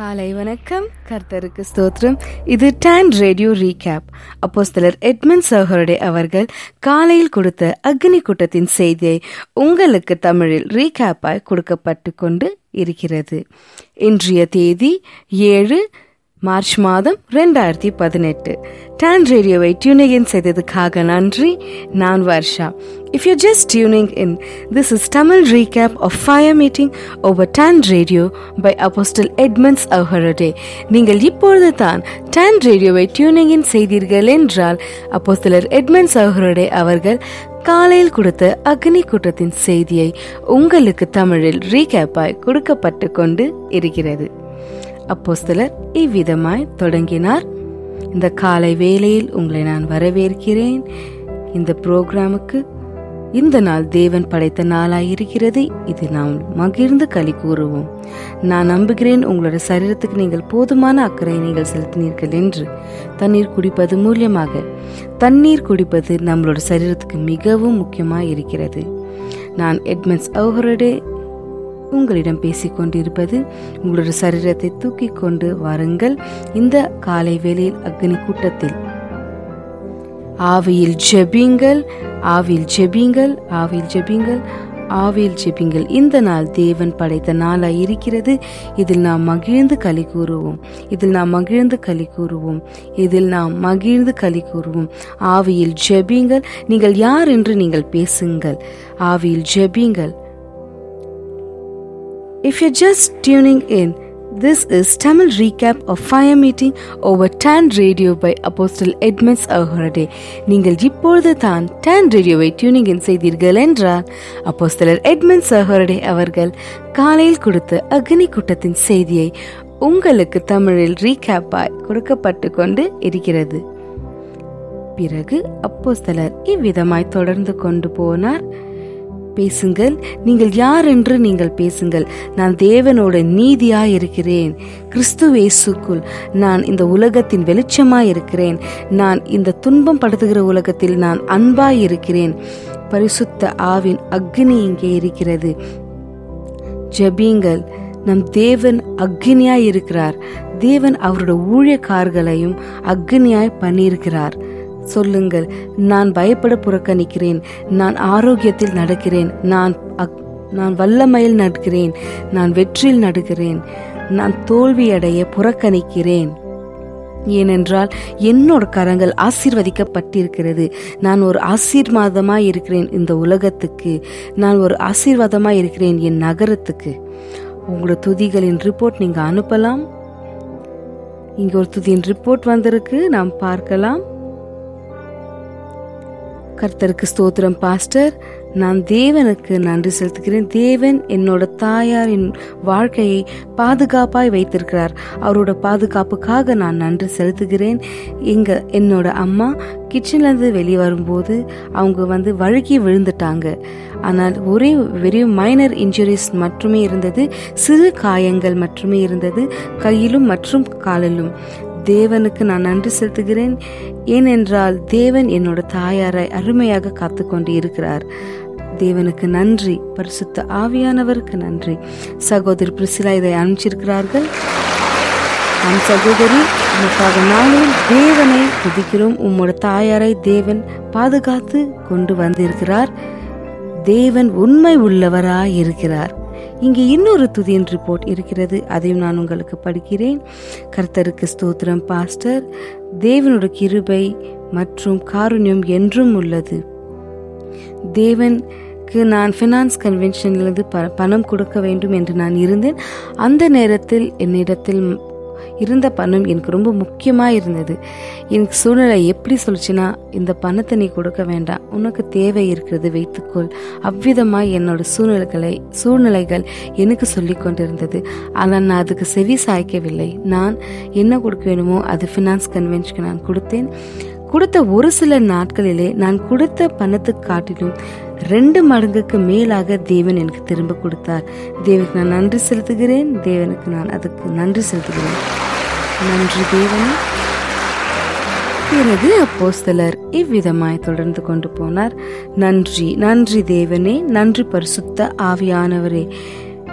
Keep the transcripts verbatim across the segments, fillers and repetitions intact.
காலை வணக்கம். கர்த்தருக்கு ஸ்தோத்திரம். இது டான் ரேடியோ ரீகேப். அப்போஸ்தலர் எட்மண்ட் சகோதரே அவர்கள் காலையில் கொடுத்த அக்னி கூட்டத்தின் செய்தியை உங்களுக்கு தமிழில் ரீகேப்பாய் கொடுக்கப்பட்டு கொண்டு இருக்கிறது. இன்றைய தேதி ஏழு மார்ச் மாதம் ரெண்டாயிரத்தி பதினெட்டு. டான் ரேடியோவை டியூனிங் செய்ததுக்காக நன்றி. நான் Varsha. If you're just tuning in, this is Tamil recap of Fire Meeting over Tan Radio by Apostle Edmunds Auharade. நீங்கள் இப்பொழுது தான் டான் ரேடியோவை டியூனிங் இன் செய்தீர்கள் என்றால் அப்போஸ்தலர் எட்மண்ட்ஸ் அவுஹரடே அவர்கள் காலையில் கொடுத்த அக்னி கூட்டத்தின் செய்தியை உங்களுக்கு தமிழில் ரீகேப்பாய் கொடுக்கப்பட்டு கொண்டு இருக்கிறது. அப்போஸ்தலர் இவ்விதமாய் தொடங்கினார். இந்த காலை வேளையில் உங்களை நான் வரவேற்கிறேன். இந்த புரோகிராமுக்கு இந்த நாள் தேவன் படைத்த நாளாயிருக்கிறது. இது நாம் மகிழ்ந்து களி கூறுவோம். நான் நம்புகிறேன் உங்களோட சரீரத்துக்கு நீங்கள் போதுமான அக்கறை நீங்கள் செலுத்தினீர்கள் என்று. தண்ணீர் குடிப்பது மூலியமாக தண்ணீர் குடிப்பது நம்மளோட சரீரத்துக்கு மிகவும் முக்கியமாக இருக்கிறது. நான் எட்மண்ட்ஸ் அவுஹரடே உங்களிடம் பேசிக்கொண்டிருப்பது. உங்களோட சரீரத்தை தூக்கி கொண்டு வாருங்கள். இந்த காலை வேளையில் அக்னி கூட்டத்தில் ஆவியில் ஜெபிங்கள், ஆவியில் ஜெபிங்கள், ஆவியில் ஜெபிங்கள், ஆவியில் ஜெபிங்கள். இந்த நாள் தேவன் படைத்த நாளாய் இருக்கிறது. இதில் நாம் மகிழ்ந்து களி கூறுவோம். இதில் நாம் மகிழ்ந்து களி கூறுவோம். இதில் நாம் மகிழ்ந்து களி கூறுவோம். ஆவியில் ஜெபிங்கள். நீங்கள் யார் என்று நீங்கள் பேசுங்கள். ஆவியில் ஜெபிங்கள். If you're just tuning in, this is Tamil recap of Fire Meeting over Tan Radio by Apostle Edmunds Auharade. நீங்கள் இப்பொழுது தான் டான் ரேடியோவை டியூனிங் இன் செய்தீர்கள் என்றால் அப்போஸ்தலர் எட்மண்ட்ஸ் அவுஹரடே அவர்கள் காலையில் கொடுத்த அக்னி கூட்டத்தின் செய்தியை உங்களுக்கு தமிழில் ரீகேப்பாய் கொடுக்கப்பட்டு கொண்டு இருக்கிறது. பிறகு அப்போஸ்தலர் இவ்விதமாய் தொடர்ந்து கொண்டு போனார். பேசுங்கள். நீங்கள் யார் என்று நீங்கள் பேசுங்கள். நான் தேவனோட நீதியாய் இருக்கிறேன். கிறிஸ்துவேசுக்குள் நான் இந்த உலகத்தின் வெளிச்சமாய் இருக்கிறேன். நான் இந்த துன்பம் படுத்துகிற உலகத்தில் நான் அன்பாய் இருக்கிறேன். பரிசுத்த ஆவின் அக்னி இங்கே இருக்கிறது. ஜெபிங்கள். நம் தேவன் அக்னியாய் இருக்கிறார். தேவன் அவரோட ஊழியக்காரர்களையும் அக்னியாய் பண்ணியிருக்கிறார். சொல்லுங்கள். நான் பயப்பட புறக்கணிக்கிறேன். நான் ஆரோக்கியத்தில் நடக்கிறேன். நான் நான் வல்லமையில் நடக்கிறேன். நான் வெற்றியில் நடுகிறேன். நான் தோல்வியடைய புறக்கணிக்கிறேன். ஏனென்றால் என்னோட கரங்கள் ஆசீர்வதிக்கப்பட்டிருக்கிறது. நான் ஒரு ஆசீர்வாதமாய் இருக்கிறேன் இந்த உலகத்துக்கு. நான் ஒரு ஆசீர்வாதமாய் இருக்கிறேன் என் நகரத்துக்கு. உங்களோட துதிகளின் ரிப்போர்ட் நீங்க அனுப்பலாம். இங்க ஒரு துதியின் ரிப்போர்ட் வந்திருக்கு, நாம் பார்க்கலாம். கர்த்தருக்கு ஸ்தோத்திரம் பாஸ்டர். நான் தேவனுக்கு நன்றி செலுத்துகிறேன். தேவன் என்னோட தாயாரின் வாழ்க்கையை பாதுகாப்பாய் வைத்திருக்கிறார். அவரோட பாதுகாப்புக்காக நான் நன்றி செலுத்துகிறேன். எங்க என்னோட அம்மா கிச்சன்லேருந்து வெளியே வரும்போது அவங்க வந்து வழுக்கி விழுந்துட்டாங்க. ஆனால் ஒரே வெறும் மைனர் இன்ஜுரிஸ் மட்டுமே இருந்தது. சிறு காயங்கள் மட்டுமே இருந்தது கையிலும் மற்றும் காலிலும். தேவனுக்கு நான் நன்றி செலுத்துகிறேன். ஏனென்றால் தேவன் என்னோட தாயாரை அருமையாக காத்து கொண்டு இருக்கிறார். தேவனுக்கு நன்றி. பரிசுத்த ஆவியானவருக்கு நன்றி. சகோதரி பிரிசிலா இதை அனுப்பிச்சிருக்கிறார்கள். நம் சகோதரி உமக்காக நாளும் தேவனை துதிக்கிறோம். உம்மோட தாயாரை தேவன் பாதுகாத்து கொண்டு வந்திருக்கிறார். தேவன் உண்மை உள்ளவராய் இருக்கிறார். இங்கே இன்னொரு துதியின் ரிப்போர்ட் இருக்கிறது. அதையும் நான் உங்களுக்கு படிக்கிறேன். கர்த்தருக்கு ஸ்தோத்திரம் பாஸ்டர். தேவனோட கிருபை மற்றும் காருண்யம் என்றும் உள்ளது. தேவனுக்கு நான் ஃபினான்ஸ் கன்வென்ஷன்லேருந்து ப பணம் கொடுக்க வேண்டும் என்று நான் இருந்தேன். அந்த நேரத்தில் என்னிடத்தில் இருந்த பணம் எனக்கு ரொம்ப முக்கியமாக இருந்தது. எனக்கு சூழ்நிலை எப்படி சொல்லிச்சுன்னா, இந்த பணத்தை நீ கொடுக்க வேண்டாம், உனக்கு தேவை இருக்கிறது வைத்துக்கொள். அவ்விதமாக என்னோட சூழ்நிலைகளை சூழ்நிலைகள் எனக்கு சொல்லி கொண்டிருந்தது. ஆனால் நான் அதுக்கு செவி சாய்க்கவில்லை. நான் என்ன கொடுக்க வேணுமோ அது ஃபினான்ஸ் கன்வென்ஷனுக்கு நான் கொடுத்தேன். கொடுத்த ஒரு சில நாட்களிலே நான் கொடுத்த பணத்துக்கு காட்டிலும் ரெண்டு மடங்குக்கு மேலாக தேவன் எனக்கு திரும்ப கொடுத்தார். தேவனுக்கு நான் நன்றி செலுத்துகிறேன். தேவனுக்கு நான் அதுக்கு நன்றி செலுத்துகிறேன். நன்றி தேவனே. பிறகு அப்போஸ்தலர் இவ்விதமாய் தொடர்ந்து கொண்டு போனார். நன்றி நன்றி தேவனே, நன்றி பரிசுத்த ஆவியானவரே.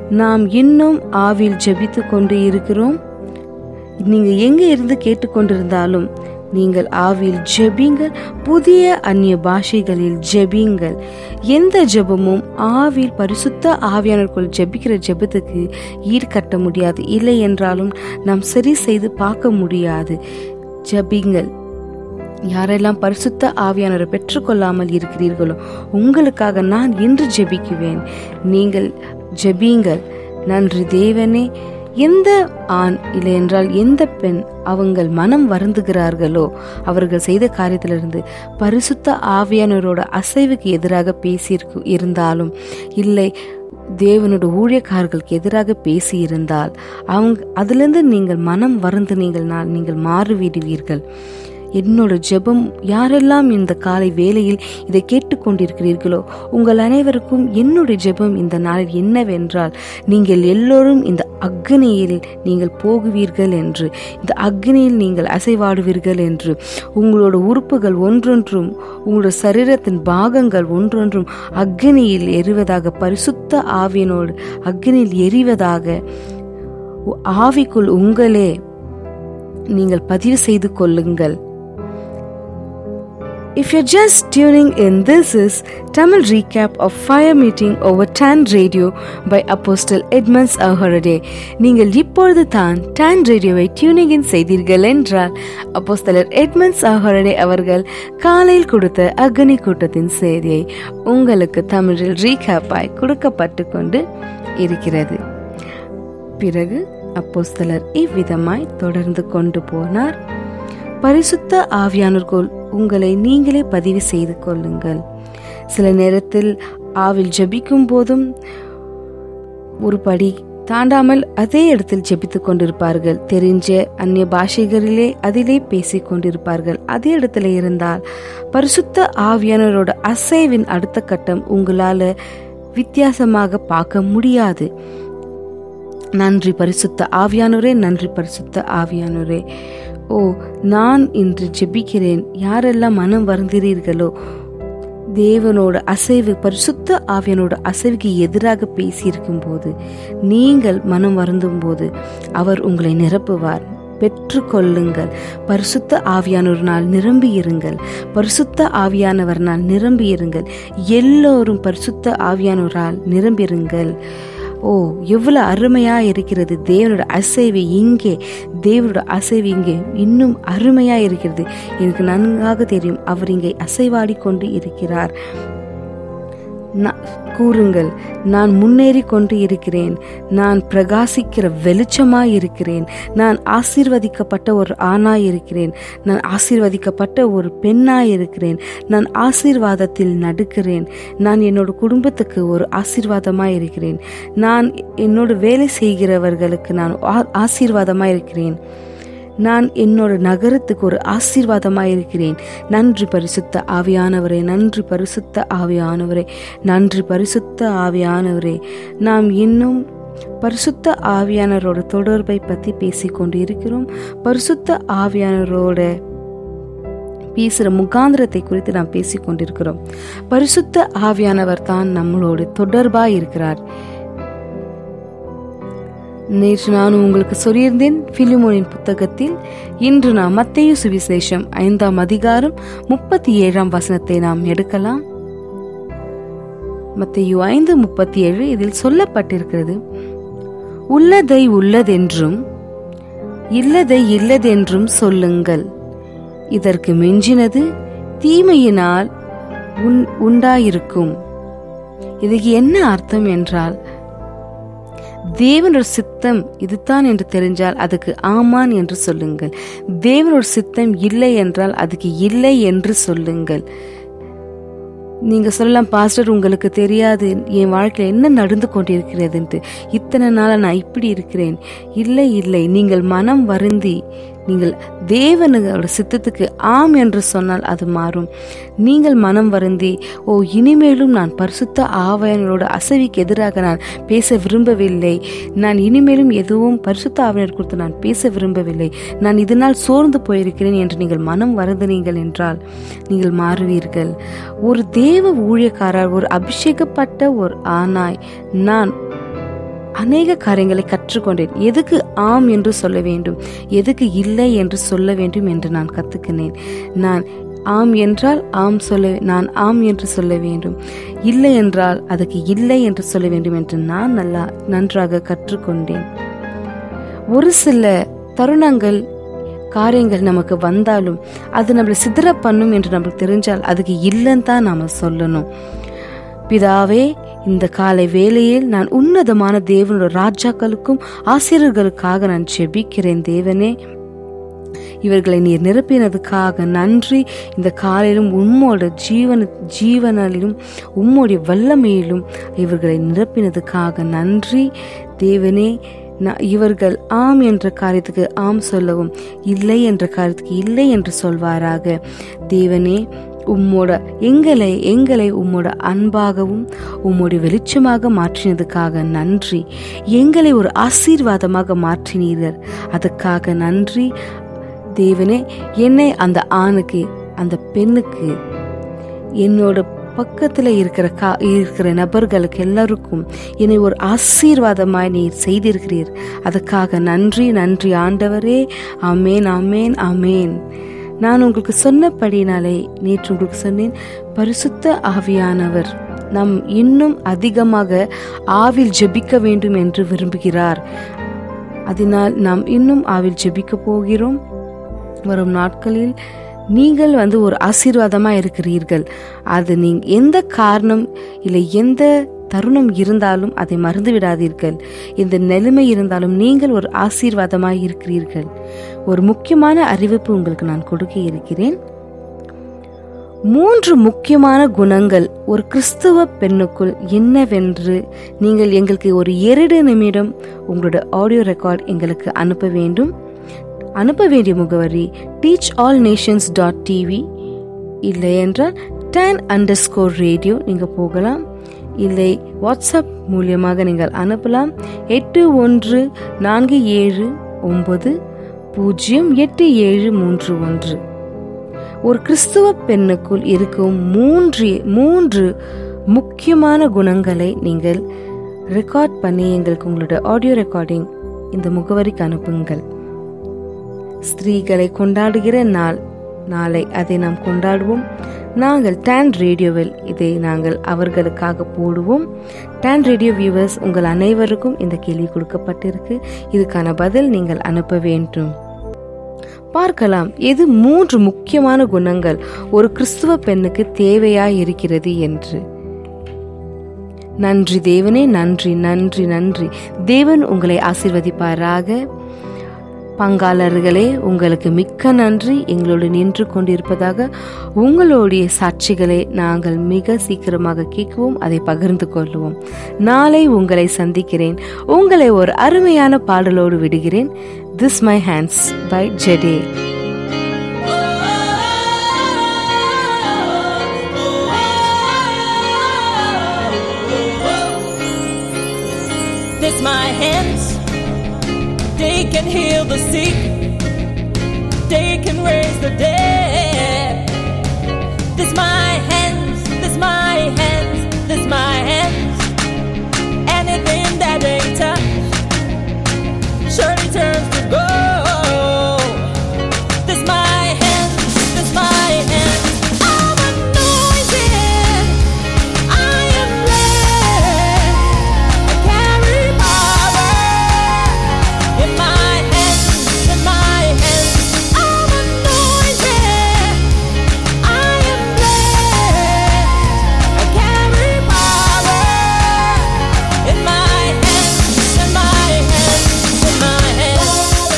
நாம் இன்னும் ஆவியில் ஜெபித்து கொண்டு இருக்கிறோம். நீங்க எங்க இருந்து கேட்டுக்கொண்டிருந்தாலும் நீங்கள் ஆவியில் ஜெபிங்கள், புதிய அந்நிய பாஷைகளில் ஜெபிங்கள். எந்த ஜெபமும் ஆவியில் பரிசுத்த ஆவியானவர்கள் ஜெபிக்கிற ஜெபத்துக்கு ஈடுகட்ட முடியாது. இல்லை என்றாலும் நாம் சரி செய்து பார்க்க முடியாது. ஜெபிங்கள். யாரெல்லாம் பரிசுத்த ஆவியானவரை பெற்றுக்கொள்ளாமல் இருக்கிறீர்களோ உங்களுக்காக நான் இன்று ஜெபிக்குவேன். நீங்கள் ஜெபிங்கள். நன்றி தேவனே. எந்த ஆண் இல்லை என்றால் எந்த பெண் அவங்கள் மனம் வருந்துகிறார்களோ அவர்கள் செய்த காரியத்திலிருந்து பரிசுத்த ஆவியானவரோட அசைவுக்கு எதிராக பேசி இருந்தாலும் இல்லை தேவனோட ஊழியக்காரர்களுக்கு எதிராக பேசி இருந்தால் அவங்க அதிலிருந்து நீங்கள் மனம் வருந்து நீங்கள் நீங்கள் மாறிவிடுவீர்கள். என்னோட ஜெபம், யாரெல்லாம் இந்த காலை வேளையில் இதை கேட்டுக்கொண்டிருக்கிறீர்களோ உங்கள் அனைவருக்கும் என்னுடைய ஜெபம் இந்த நாளில் என்னவென்றால், நீங்கள் எல்லோரும் இந்த அக்னியில் நீங்கள் போகுவீர்கள் என்று, இந்த அக்னியில் நீங்கள் அசைவாடுவீர்கள் என்று, உங்களோட உறுப்புகள் ஒன்றொன்றும் உங்களோட சரீரத்தின் பாகங்கள் ஒன்றொன்றும் அக்னியில் எரிவதாக, பரிசுத்த ஆவியினோடு அக்னியில் எரிவதாக ஆவிக்குள் உங்களே நீங்கள் பதிவு செய்து கொள்ளுங்கள். If you're just tuning in, this is Tamil recap of Fire Meeting over Tan Radio by Apostle Edmonds Ahorade. நீங்கள் இப்பொழுது தான் Tan ரேடியோவை டியூனிங் இன் செய்தீர்கள் என்றால் அப்போஸ்தலர் எட்மண்ட்ஸ் அஹோரடே அவர்கள் காலையில் கொடுத்த அக்னி கூட்டத்தின் செய்தியை உங்களுக்கு தமிழில் ரீகேப்பாய் கொடுக்கப்பட்டு கொண்டு இருக்கிறது. பிறகு அப்போஸ்தலர் இவ்விதமாய் தொடர்ந்து கொண்டு போனார். பரிசுத்த ஆவியானவர்கள் உங்களை நீங்களே பதிவு செய்து கொள்ளுங்கள். சில நேரத்தில் ஆவில் ஜெபிக்கும் போதும் ஒரு படி தாண்டாமல் அதே இடத்தில் ஜெபித்துக் கொண்டிருப்பார்கள். தெரிஞ்ச அந்நிய பாஷைகளிலே அதிலே பேசிக் கொண்டிருப்பார்கள். அதே இடத்துல இருந்தால் பரிசுத்த ஆவியானவரோட அசைவின் அடுத்த கட்டம் உங்களால வித்தியாசமாக பார்க்க முடியாது. நன்றி பரிசுத்த ஆவியானவரே, நன்றி பரிசுத்த ஆவியானவரே. ஓ, நான் இன்று ஜெபிக்கிறேன். யாரெல்லாம் மனம் வருந்துகிறீர்களோ தேவனோட அசைவு, பரிசுத்த ஆவியானோட அசைவுக்கு எதிராக பேசியிருக்கும் போது, நீங்கள் மனம் வருந்தும் போது அவர் உங்களை நிரப்புவார். பெற்றுக்கொள்ளுங்கள். பரிசுத்த ஆவியானவர்னால் நிரம்பி இருங்கள். பரிசுத்த ஆவியானவர்னால் நிரம்பி இருங்கள். எல்லோரும் பரிசுத்த ஆவியானவரால் நிரம்பிருங்கள். ஓ, எவ்வளவு அருமையா இருக்கிறது தேவனோட அசைவு இங்கே, தேவனோட அசைவு இங்கே இன்னும் அருமையா இருக்கிறது. எனக்கு நன்றாக தெரியும் அவர் இங்கே அசைவாடி கொண்டு இருக்கிறார். கூறுங்கள், நான் முன்னேறி கொண்டு இருக்கிறேன். நான் பிரகாசிக்கிற வெளிச்சமாய் இருக்கிறேன். நான் ஆசீர்வதிக்கப்பட்ட ஒரு ஆணாய் இருக்கிறேன். நான் ஆசீர்வதிக்கப்பட்ட ஒரு பெண்ணாய் இருக்கிறேன். நான் ஆசீர்வாதத்தில் நடுக்கிறேன். நான் என்னோட குடும்பத்துக்கு ஒரு ஆசீர்வாதமாய் இருக்கிறேன். நான் என்னோட வேலை செய்கிறவர்களுக்கு நான் ஆசீர்வாதமாய் இருக்கிறேன். நான் என்னோட நகரத்துக்கு ஒரு ஆசீர்வாதமாய் இருக்கிறேன். நன்றி பரிசுத்த ஆவியானவரே, நன்றி பரிசுத்த ஆவியானவரே, நன்றி பரிசுத்த ஆவியானவரே. நாம் இன்னும் பரிசுத்த ஆவியானவரோட தொடர்பை பற்றி பேசிக்கொண்டு இருக்கிறோம். பரிசுத்த ஆவியானவரோட பேசுகிற முகாந்திரத்தை குறித்து நாம் பேசிக்கொண்டிருக்கிறோம். பரிசுத்த ஆவியானவர் தான் நம்மளோடு தொடர்பாய் இருக்கிறார். நேற்று நான் உங்களுக்கு சொல்லியிருந்தேன் பிலிமோனின் புத்தகத்தில் இன்று நாம் மத்தேயு சுவிசேஷம் ஐந்தாம் அதிகாரம் முப்பத்தி ஏழாம் வசனத்தை நாம் எடுக்கலாம். மத்தேயு ஐந்து முப்பத்தி ஏழு இதில் சொல்லப்பட்டிருக்கிறது, உள்ளதை உள்ளதென்றும் இல்லதை இல்லதென்றும் சொல்லுங்கள். இதற்கு மிஞ்சினது தீமையினால் உண்டாயிருக்கும். இதுக்கு என்ன அர்த்தம் என்றால், தேவனோட சித்தம் இதுதான் என்று தெரிஞ்சால் அதுக்கு ஆமான் என்று சொல்லுங்கள். தேவனோட சித்தம் இல்லை என்றால் அதுக்கு இல்லை என்று சொல்லுங்கள். நீங்க சொல்லலாம், பாஸ்டர் உங்களுக்கு தெரியாது என் வாழ்க்கையில என்ன நடந்து கொண்டிருக்கிறதுன்ட்டு, இத்தனை நாள நான் இப்படி இருக்கிறேன். இல்லை இல்லை, நீங்கள் மனம் வருந்தி நீங்கள் தேவனோட சித்தத்துக்கு ஆம் என்று சொன்னால் அது மாறும். நீங்கள் மனம் வருந்தி, ஓ இனிமேலும் நான் பரிசுத்த ஆவியானவரோட அசைவுக்கு எதிராக நான் பேச விரும்பவில்லை, நான் இனிமேலும் எதுவும் பரிசுத்த ஆவியானவர் குறித்து நான் பேச விரும்பவில்லை, நான் இதனால் சோர்ந்து போயிருக்கிறேன் என்று நீங்கள் மனம் வருந்தினீர்கள் என்றால் நீங்கள் மாறுவீர்கள். ஒரு தேவ ஊழியக்காரர், ஒரு அபிஷேகப்பட்ட ஒரு ஆணாய் நான் அநேக காரியங்களை கற்றுக்கொண்டேன். எதுக்கு ஆம் என்று சொல்ல வேண்டும், எதுக்கு இல்லை என்று சொல்ல வேண்டும் என்று நான் கற்றுக்கினேன். நான் ஆம் என்றால் ஆம் சொல்ல நான் ஆம் என்று சொல்ல வேண்டும், இல்லை என்றால் அதுக்கு இல்லை என்று சொல்ல வேண்டும் என்று நான் நல்லா நன்றாக கற்றுக்கொண்டேன். ஒரு சில தருணங்கள் காரியங்கள் நமக்கு வந்தாலும் அது நம்மளை சிதற பண்ணும் என்று நம்மளுக்கு தெரிஞ்சால் அதுக்கு இல்லைன்னு தான் நாம சொல்லணும். பிதாவே, இந்த காலை வேளையில் நான் உன்னதமான தேவனோட ராஜாக்களுக்கும் ஆசிரியர்களுக்காக நான் ஜெபிக்கிறேன். தேவனே, இவர்களை நீர் நிரப்பினதுக்காக நன்றி. இந்த காலையிலும் உம்மோட ஜீவன ஜீவனிலும் உம்மோடைய வல்லமையிலும் இவர்களை நிரப்பினதுக்காக நன்றி. தேவனே, இவர்கள் ஆம் என்ற காரியத்துக்கு ஆம் சொல்லவும், இல்லை என்ற காரியத்துக்கு இல்லை என்று சொல்வாராக. தேவனே, உம்மோட எங்களை எங்களை உம்மோட அன்பாகவும் உம்மோட வெளிச்சமாக மாற்றினதுக்காக நன்றி. எங்களை ஒரு ஆசீர்வாதமாக மாற்றினீர்கள், அதுக்காக நன்றி. தேவனே, என்னை அந்த ஆணுக்கு அந்த பெண்ணுக்கு என்னோட பக்கத்தில் இருக்கிற கா இருக்கிற நபர்களுக்கு எல்லாருக்கும் என்னை ஒரு ஆசீர்வாதமாய் நீர் செய்திருக்கிறீர், அதுக்காக நன்றி நன்றி ஆண்டவரே. ஆமேன் ஆமேன் ஆமேன். நான் உங்களுக்கு சொன்னபடினாலே நேற்று உங்களுக்கு சொன்னேன், பரிசுத்த ஆவியானவர் நாம் இன்னும் அதிகமாக ஆவில் ஜெபிக்க வேண்டும் என்று விரும்புகிறார். அதனால் நாம் இன்னும் ஆவில் ஜெபிக்க போகிறோம். வரும் நாட்களில் நீங்கள் வந்து ஒரு ஆசீர்வாதமா இருக்கிறீர்கள். அது நீங்க எந்த காரணம் இல்லை எந்த தருணம் இருந்தாலும் அதை மறந்து விடாதீர்கள். இந்த நிலைமை இருந்தாலும் நீங்கள் ஒரு ஆசீர்வாதமாய் இருக்கிறீர்கள். ஒரு முக்கியமான அறிவிப்பு உங்களுக்கு நான் கொடுக்க இருக்கிறேன். மூன்று முக்கியமான குணங்கள் ஒரு கிறிஸ்துவ பெண்ணுக்குள் என்னவென்று நீங்கள் எங்களுக்கு ஒரு இரண்டு நிமிடம் உங்களோட ஆடியோ ரெக்கார்ட் எங்களுக்கு அனுப்ப வேண்டும். அனுப்ப வேண்டிய முகவரி teach all nations dot TV, இல்லை என்றால் டென் அண்டர் ஸ்கோர் ரேடியோ நீங்கள் போகலாம். இல்லை வாட்ஸ்அப் மூலியமாக நீங்கள் அனுப்பலாம். எட்டு ஒன்று நான்கு ஏழு ஒன்பது பூஜ்ஜியம் எட்டு ஏழு மூன்று ஒன்று. ஒரு கிறிஸ்துவ பெண்ணுக்குள் இருக்கும் மூன்று மூன்று முக்கியமான குணங்களை நீங்கள் ரெக்கார்ட் பண்ணி எங்களுக்கு உங்களோட ஆடியோ ரெக்கார்டிங் இந்த முகவரிக்கு அனுப்புங்கள். ஸ்திரீகளை கொண்டாடுகிற நாள் நாளை, அதை நாம் கொண்டாடுவோம். நாங்கள் டான் ரேடியோவில் இதை நாங்கள் அவர்களுக்காக போடுவோம். டான் ரேடியோ வியூவர்ஸ், உங்கள் அனைவருக்கும் இந்த கேள்வி கொடுக்கப்பட்டிருக்கு. இதுக்கான பதில் நீங்கள் அனுப்ப வேண்டும். பார்க்கலாம் எது மூன்று முக்கியமான குணங்கள் ஒரு கிறிஸ்துவ பெண்ணுக்கு தேவையாய் இருக்கிறது என்று. நன்றி தேவனே, நன்றி நன்றி நன்றி. தேவன் உங்களை ஆசீர்வதிப்பாராக. பங்காளர்களே, உங்களுக்கு மிக்க நன்றி. எங்களோடு நின்று கொண்டிருப்பதாக உங்களுடைய சாட்சிகளை நாங்கள் மிக சீக்கிரமாக கேட்குவோம், அதை பகிர்ந்து கொள்வோம். நாளை உங்களை சந்திக்கிறேன். உங்களை ஒரு அருமையான பாடலோடு விடுகிறேன். திஸ் மை ஹேண்ட்ஸ் பை ஜெடே. This my hands, they can heal the sick, they can raise the dead. This my hands, this my hands, this my hands. Anything that they touch surely turns to gold. This my hands, this my hands. I'm anointed, I am blessed, I carry power in my hands, in my hands. I'm anointed, I am blessed, I carry power in my hands, in my hands, in my hands.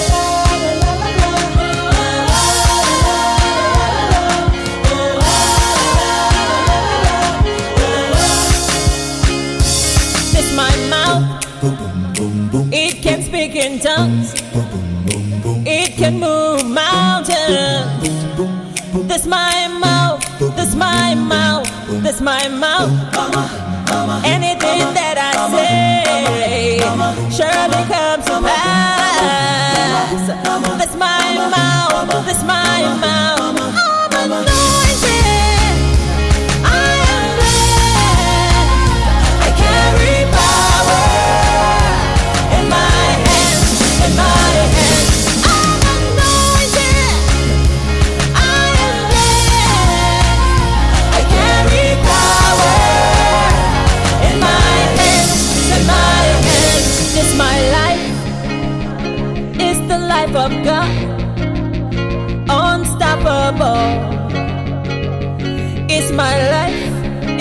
This my mouth, it can speak in tongues, it can move mountains. This my mouth, this my mouth, this my mouth. Anything that I say surely comes to pass. This my mouth, this my mouth. I'm anointed, I am blessed, I carry power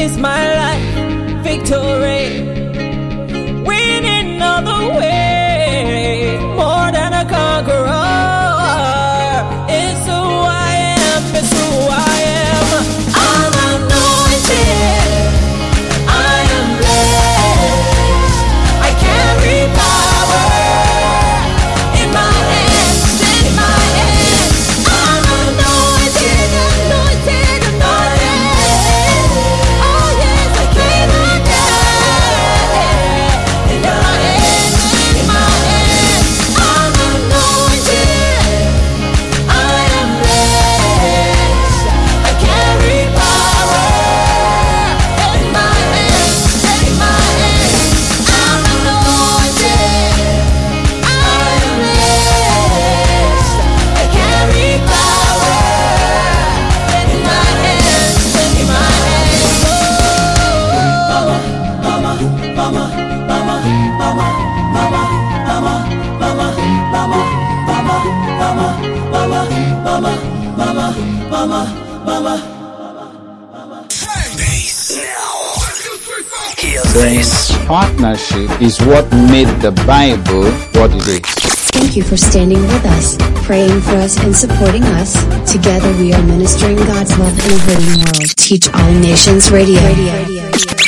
is my life victory. Winning all the way, more than a conqueror. It's who I am, it's who I am. I'm anointed, I am blessed. I carry power in my hands, in my hands. I'm anointed, anointed, anointed. Oh yes, I cannot die. In my hands, in my hands. I'm anointed, I am blessed. I carry power in my hands, in my hands. I'm anointed, I am blessed. I carry power in my hands, in my hands. Mama, mama, mama, mama, mama, mama, mama, mama, mama, mama, mama, mama, mama, mama, mama, mama. This partnership is what made the Bible what it is. Thank you for standing with us, praying for us and supporting us. Together we are ministering God's love in a hurting world. Teach All Nations Radio. Radio. Radio.